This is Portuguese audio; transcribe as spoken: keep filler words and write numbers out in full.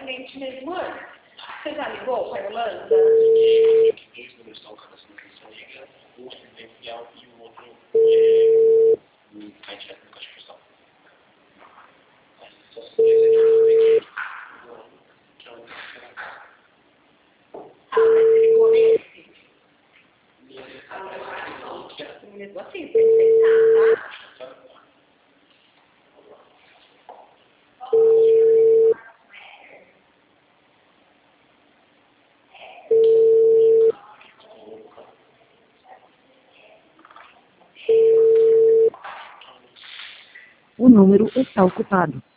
exatamente mesmo ano. Você já ligou para a Irlanda? Dois números estão cadastros na sua liga, um é residencial e o outro é cai direto no caixa postal. Mas só se dois é diferente do ano, que é o que você vai pagar. Ah, mas você ligou nesse? Ah, mesmo assim, você tem que tentar, tá? O número está ocupado.